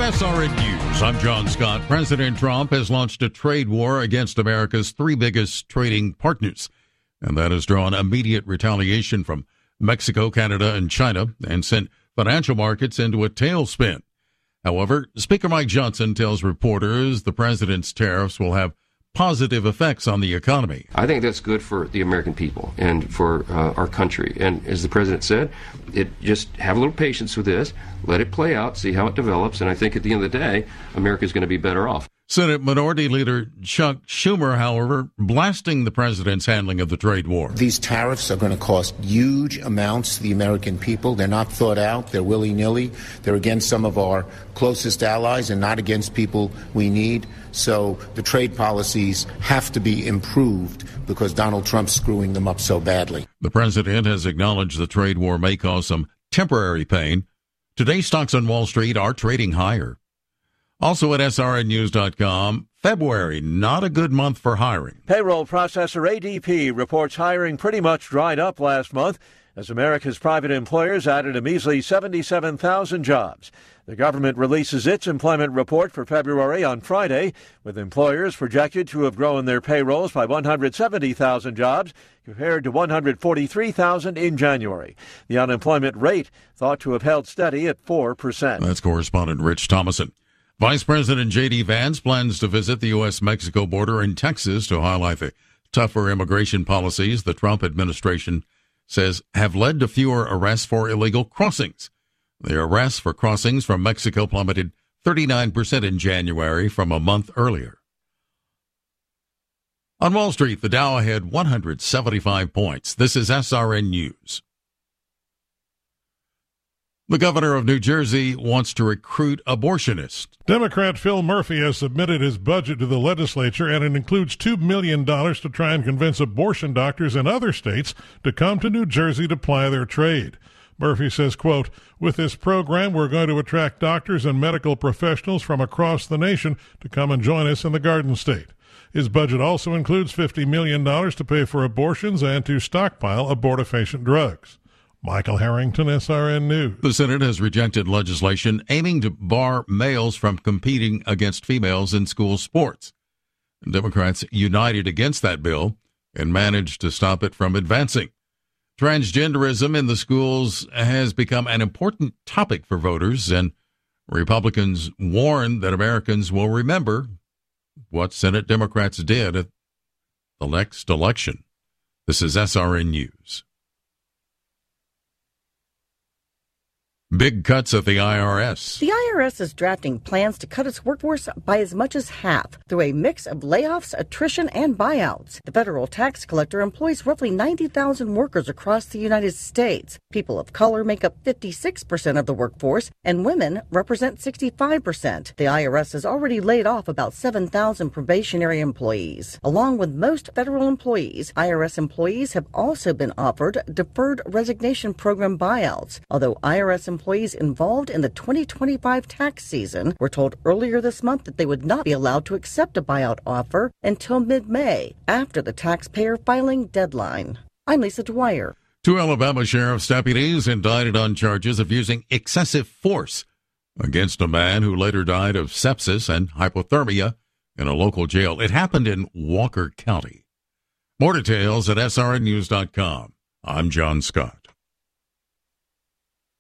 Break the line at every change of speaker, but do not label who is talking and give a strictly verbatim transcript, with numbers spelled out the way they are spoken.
S R N News, I'm John Scott. President Trump has launched a trade war against America's three biggest trading partners, and that has drawn immediate retaliation from Mexico, Canada, and China, and sent financial markets into a tailspin. However, Speaker Mike Johnson tells reporters the president's tariffs will have positive effects on the economy.
I think that's good for the American people and for uh, our country. And as the president said, it just have a little patience with this, let it play out, see how it develops, and I think at the end of the day, America is going to be better off.
Senate Minority Leader Chuck Schumer, however, blasting the president's handling of the trade war.
These tariffs are going to cost huge amounts to the American people. They're not thought out. They're willy-nilly. They're against some of our closest allies and not against people we need. So the trade policies have to be improved because Donald Trump's screwing them up so badly.
The president has acknowledged the trade war may cause some temporary pain. Today, stocks on Wall Street are trading higher. Also at S R N news dot com, February, not a good month for hiring.
Payroll processor A D P reports hiring pretty much dried up last month as America's private employers added a measly seventy-seven thousand jobs. The government releases its employment report for February on Friday, with employers projected to have grown their payrolls by one hundred seventy thousand jobs compared to one hundred forty-three thousand in January. The unemployment rate thought to have held steady at four percent.
That's correspondent Rich Thomason. Vice President J D. Vance plans to visit the U S Mexico border in Texas to highlight the tougher immigration policies the Trump administration says have led to fewer arrests for illegal crossings. The arrests for crossings from Mexico plummeted thirty-nine percent in January from a month earlier. On Wall Street, the Dow had one hundred seventy-five points. This is S R N News. The governor of New Jersey wants to recruit abortionists.
Democrat Phil Murphy has submitted his budget to the legislature, and it includes two million dollars to try and convince abortion doctors in other states to come to New Jersey to ply their trade. Murphy says, quote, with this program, we're going to attract doctors and medical professionals from across the nation to come and join us in the Garden State. His budget also includes fifty million dollars to pay for abortions and to stockpile abortifacient drugs. Michael Harrington, S R N News.
The Senate has rejected legislation aiming to bar males from competing against females in school sports. Democrats united against that bill and managed to stop it from advancing. Transgenderism in the schools has become an important topic for voters, and Republicans warn that Americans will remember what Senate Democrats did at the next election. This is S R N News. Big cuts at the I R S.
The I R S is drafting plans to cut its workforce by as much as half through a mix of layoffs, attrition, and buyouts. The federal tax collector employs roughly ninety thousand workers across the United States. People of color make up fifty-six percent of the workforce, and women represent sixty-five percent. The I R S has already laid off about seven thousand probationary employees. Along with most federal employees, I R S employees have also been offered deferred resignation program buyouts, although I R S employees Employees involved in the twenty twenty-five tax season were told earlier this month that they would not be allowed to accept a buyout offer until mid-May, after the taxpayer filing deadline. I'm Lisa Dwyer.
Two Alabama sheriff's deputies indicted on charges of using excessive force against a man who later died of sepsis and hypothermia in a local jail. It happened in Walker County. More details at S R N news dot com. I'm John Scott.